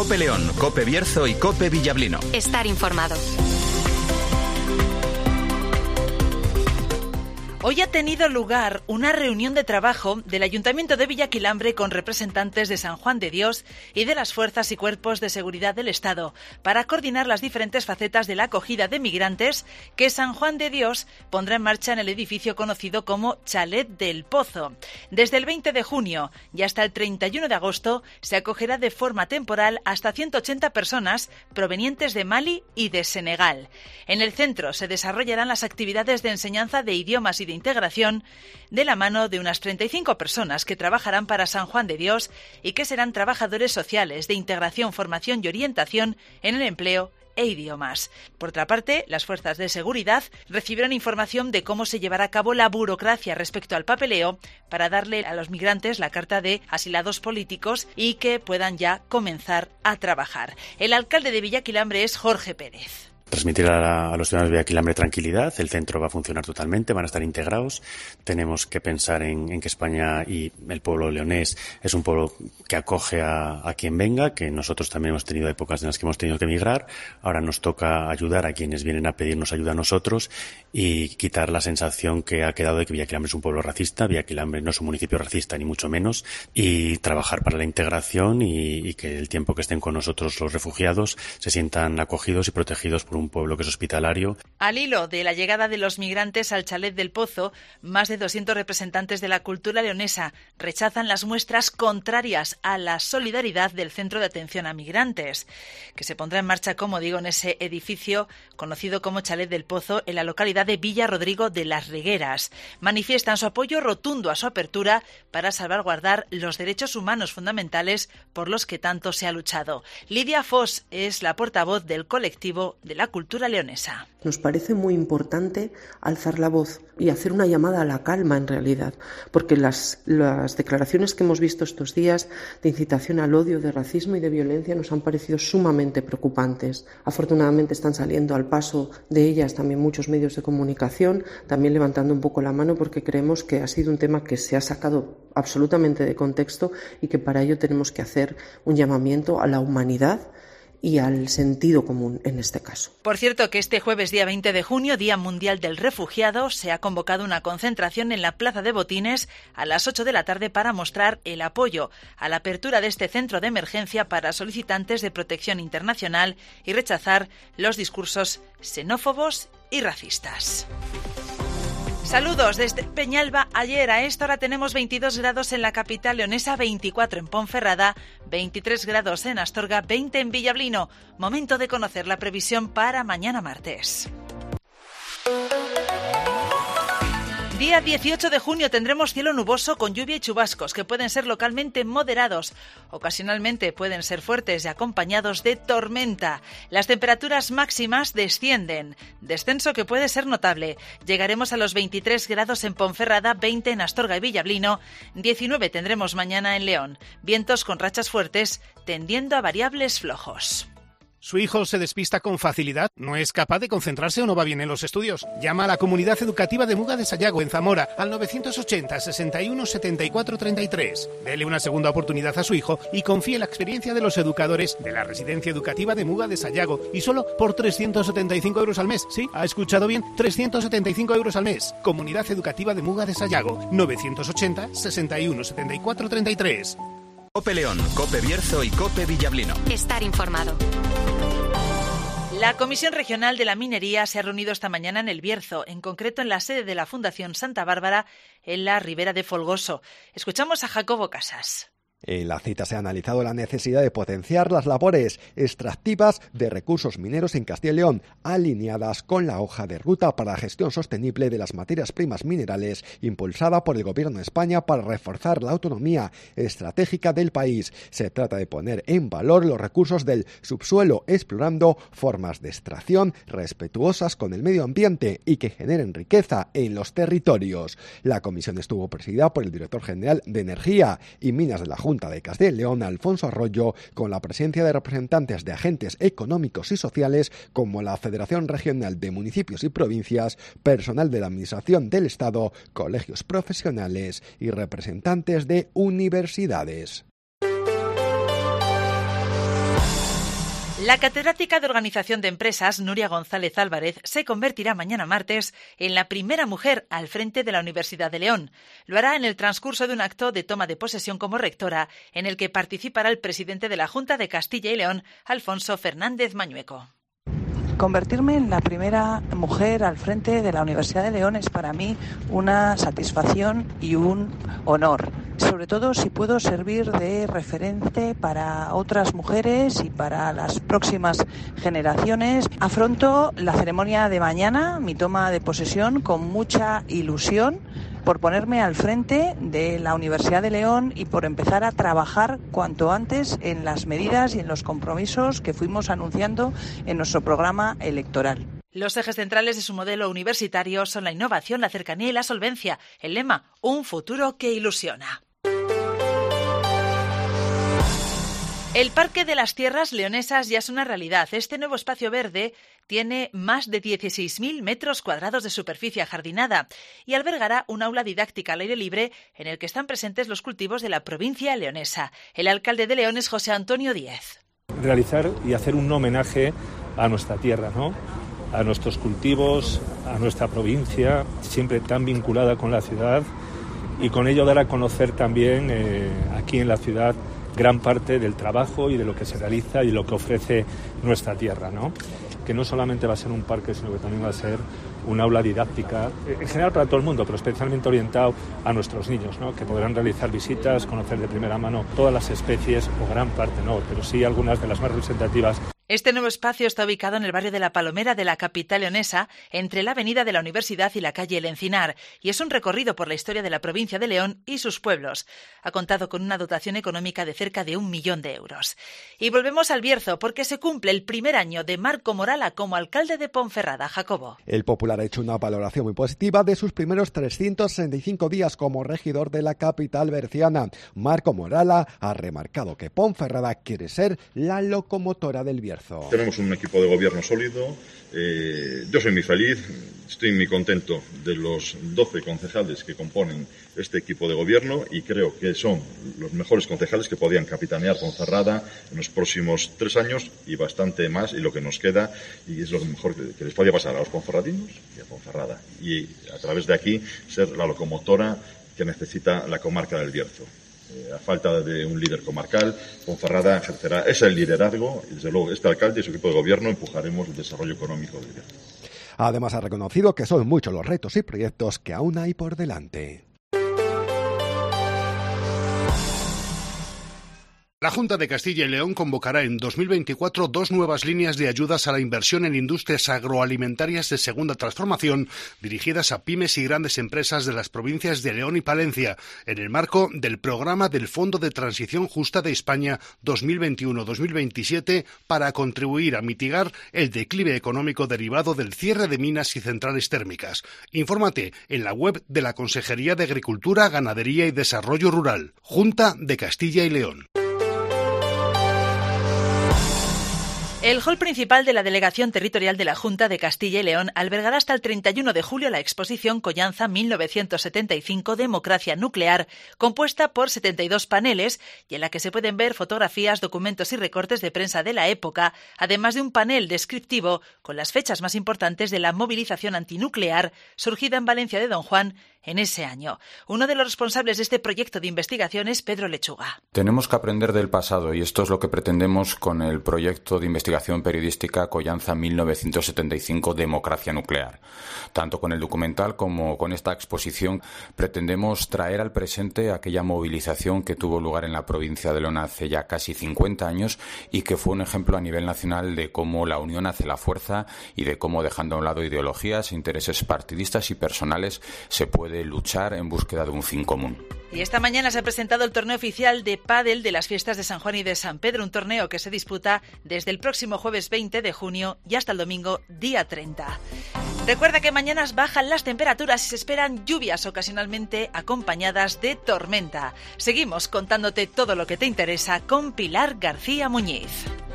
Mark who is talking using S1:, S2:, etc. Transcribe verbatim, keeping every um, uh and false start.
S1: COPE León, COPE Bierzo y COPE Villablino.
S2: Estar informado. Hoy ha tenido lugar una reunión de trabajo del Ayuntamiento de Villaquilambre con representantes de San Juan de Dios y de las fuerzas y cuerpos de seguridad del Estado para coordinar las diferentes facetas de la acogida de migrantes que San Juan de Dios pondrá en marcha en el edificio conocido como Chalet del Pozo. Desde el veinte de junio y hasta el treinta y uno de agosto se acogerá de forma temporal hasta ciento ochenta personas provenientes de Mali y de Senegal. En el centro se desarrollarán las actividades de enseñanza de idiomas y de integración de la mano de unas treinta y cinco personas que trabajarán para San Juan de Dios y que serán trabajadores sociales de integración, formación y orientación en el empleo e idiomas. Por otra parte, las fuerzas de seguridad recibieron información de cómo se llevará a cabo la burocracia respecto al papeleo para darle a los migrantes la carta de asilados políticos y que puedan ya comenzar a trabajar. El alcalde de Villaquilambre es Jorge Pérez.
S3: Transmitir a, la, a los ciudadanos de Villaquilambre tranquilidad. El centro va a funcionar totalmente, van a estar integrados. Tenemos que pensar en, en que España y el pueblo leonés es un pueblo que acoge a, a quien venga, que nosotros también hemos tenido épocas en las que hemos tenido que emigrar. Ahora nos toca ayudar a quienes vienen a pedirnos ayuda a nosotros y quitar la sensación que ha quedado de que Villaquilambre es un pueblo racista. Villaquilambre no es un municipio racista, ni mucho menos, y trabajar para la integración y, y que el tiempo que estén con nosotros los refugiados se sientan acogidos y protegidos por un un pueblo que es hospitalario.
S2: Al hilo de la llegada de los migrantes al Chalet del Pozo, más de doscientos representantes de la cultura leonesa rechazan las muestras contrarias a la solidaridad del Centro de Atención a Migrantes, que se pondrá en marcha, como digo, en ese edificio conocido como Chalet del Pozo en la localidad de Villa Rodrigo de las Regueras. Manifiestan su apoyo rotundo a su apertura para salvaguardar los derechos humanos fundamentales por los que tanto se ha luchado. Lidia Foss es la portavoz del colectivo de la cultura leonesa.
S4: Nos parece muy importante alzar la voz y hacer una llamada a la calma en realidad, porque las, las declaraciones que hemos visto estos días de incitación al odio, de racismo y de violencia nos han parecido sumamente preocupantes. Afortunadamente están saliendo al paso de ellas también muchos medios de comunicación, también levantando un poco la mano porque creemos que ha sido un tema que se ha sacado absolutamente de contexto y que para ello tenemos que hacer un llamamiento a la humanidad y al sentido común en este caso.
S2: Por cierto, que este jueves día veinte de junio, Día Mundial del Refugiado, se ha convocado una concentración en la Plaza de Botines a las ocho de la tarde para mostrar el apoyo a la apertura de este centro de emergencia para solicitantes de protección internacional y rechazar los discursos xenófobos y racistas. Saludos desde Peñalba. Ayer a esta hora tenemos veintidós grados en la capital leonesa, veinticuatro en Ponferrada, veintitrés grados en Astorga, veinte en Villablino. Momento de conocer la previsión para mañana martes. Día dieciocho de junio tendremos cielo nuboso con lluvia y chubascos que pueden ser localmente moderados. Ocasionalmente pueden ser fuertes y acompañados de tormenta. Las temperaturas máximas descienden, descenso que puede ser notable. Llegaremos a los veintitrés grados en Ponferrada, veinte en Astorga y Villablino, diecinueve tendremos mañana en León. Vientos con rachas fuertes tendiendo a variables flojos.
S5: ¿Su hijo se despista con facilidad? ¿No es capaz de concentrarse o no va bien en los estudios? Llama a la Comunidad Educativa de Muga de Sayago en Zamora al novecientos ochenta, sesenta y uno, setenta y cuatro, treinta y tres. Dele una segunda oportunidad a su hijo y confíe en la experiencia de los educadores de la Residencia Educativa de Muga de Sayago y solo por trescientos setenta y cinco euros al mes. Sí, ha escuchado bien, trescientos setenta y cinco euros al mes. Comunidad Educativa de Muga de Sayago, novecientos ochenta, sesenta y uno, setenta y cuatro, treinta y tres.
S1: COPE León, COPE Bierzo y COPE Villablino.
S2: Estar informado. La Comisión Regional de la Minería se ha reunido esta mañana en el Bierzo, en concreto en la sede de la Fundación Santa Bárbara, en la Ribera de Folgoso. Escuchamos a Jacobo Casas.
S6: En la cita se ha analizado la necesidad de potenciar las labores extractivas de recursos mineros en Castilla y León, alineadas con la hoja de ruta para la gestión sostenible de las materias primas minerales impulsada por el Gobierno de España para reforzar la autonomía estratégica del país. Se trata de poner en valor los recursos del subsuelo, explorando formas de extracción respetuosas con el medio ambiente y que generen riqueza en los territorios. La comisión estuvo presidida por el director general de Energía y Minas de la Junta de Castilla y León, Alfonso Arroyo, con la presencia de representantes de agentes económicos y sociales como la Federación Regional de Municipios y Provincias, personal de la Administración del Estado, colegios profesionales y representantes de universidades.
S2: La catedrática de Organización de Empresas, Nuria González Álvarez, se convertirá mañana martes en la primera mujer al frente de la Universidad de León. Lo hará en el transcurso de un acto de toma de posesión como rectora, en el que participará el presidente de la Junta de Castilla y León, Alfonso Fernández Mañueco.
S7: Convertirme en la primera mujer al frente de la Universidad de León es para mí una satisfacción y un honor. Sobre todo si puedo servir de referente para otras mujeres y para las próximas generaciones. Afronto la ceremonia de mañana, mi toma de posesión, con mucha ilusión por ponerme al frente de la Universidad de León y por empezar a trabajar cuanto antes en las medidas y en los compromisos que fuimos anunciando en nuestro programa electoral.
S2: Los ejes centrales de su modelo universitario son la innovación, la cercanía y la solvencia. El lema, un futuro que ilusiona. El Parque de las Tierras Leonesas ya es una realidad. Este nuevo espacio verde tiene más de dieciséis mil metros cuadrados de superficie ajardinada y albergará un aula didáctica al aire libre en el que están presentes los cultivos de la provincia leonesa. El alcalde de León es José Antonio Díez.
S8: Realizar y hacer un homenaje a nuestra tierra, ¿no? A nuestros cultivos, a nuestra provincia, siempre tan vinculada con la ciudad, y con ello dar a conocer también eh, aquí en la ciudad gran parte del trabajo y de lo que se realiza y lo que ofrece nuestra tierra, ¿no? Que no solamente va a ser un parque, sino que también va a ser un aula didáctica, en general para todo el mundo, pero especialmente orientado a nuestros niños, ¿no? Que podrán realizar visitas, conocer de primera mano todas las especies, o gran parte no, pero sí algunas de las más representativas.
S2: Este nuevo espacio está ubicado en el barrio de La Palomera de la capital leonesa, entre la avenida de la Universidad y la calle El Encinar, y es un recorrido por la historia de la provincia de León y sus pueblos. Ha contado con una dotación económica de cerca de un millón de euros. Y volvemos al Bierzo, porque se cumple el primer año de Marco Morala como alcalde de Ponferrada. Jacobo.
S6: El Popular ha hecho una valoración muy positiva de sus primeros trescientos sesenta y cinco días como regidor de la capital berciana. Marco Morala ha remarcado que Ponferrada quiere ser la locomotora del Bierzo.
S9: Tenemos un equipo de gobierno sólido, eh, yo soy muy feliz, estoy muy contento de los doce concejales que componen este equipo de gobierno y creo que son los mejores concejales que podían capitanear Ponferrada en los próximos tres años y bastante más, y lo que nos queda, y es lo mejor que, que les podía pasar a los ponferradinos y a Ponferrada, y a través de aquí ser la locomotora que necesita la comarca del Bierzo. A falta de un líder comarcal, Ponferrada ejercerá ese liderazgo y, desde luego, este alcalde y su equipo de gobierno empujaremos el desarrollo económico del Bierzo.
S6: Además, ha reconocido que son muchos los retos y proyectos que aún hay por delante.
S10: La Junta de Castilla y León convocará en dos mil veinticuatro dos nuevas líneas de ayudas a la inversión en industrias agroalimentarias de segunda transformación dirigidas a pymes y grandes empresas de las provincias de León y Palencia, en el marco del programa del Fondo de Transición Justa de España dos mil veintiuno a dos mil veintisiete para contribuir a mitigar el declive económico derivado del cierre de minas y centrales térmicas. Infórmate en la web de la Consejería de Agricultura, Ganadería y Desarrollo Rural, Junta de Castilla y León.
S2: El hall principal de la Delegación Territorial de la Junta de Castilla y León albergará hasta el treinta y uno de julio la exposición Collanza mil novecientos setenta y cinco Democracia Nuclear, compuesta por setenta y dos paneles y en la que se pueden ver fotografías, documentos y recortes de prensa de la época, además de un panel descriptivo con las fechas más importantes de la movilización antinuclear surgida en Valencia de Don Juan en ese año. Uno de los responsables de este proyecto de investigación es Pedro Lechuga.
S11: Tenemos que aprender del pasado y esto es lo que pretendemos con el proyecto de investigación periodística Collanza mil novecientos setenta y cinco Democracia Nuclear. Tanto con el documental como con esta exposición pretendemos traer al presente aquella movilización que tuvo lugar en la provincia de León hace ya casi cincuenta años y que fue un ejemplo a nivel nacional de cómo la unión hace la fuerza y de cómo, dejando a un lado ideologías, intereses partidistas y personales, se puede de luchar en búsqueda de un fin común.
S2: Y esta mañana se ha presentado el torneo oficial de pádel de las fiestas de San Juan y de San Pedro, un torneo que se disputa desde el próximo jueves veinte de junio y hasta el domingo día treinta. Recuerda que mañana bajan las temperaturas y se esperan lluvias ocasionalmente acompañadas de tormenta. Seguimos contándote todo lo que te interesa con Pilar García Muñiz.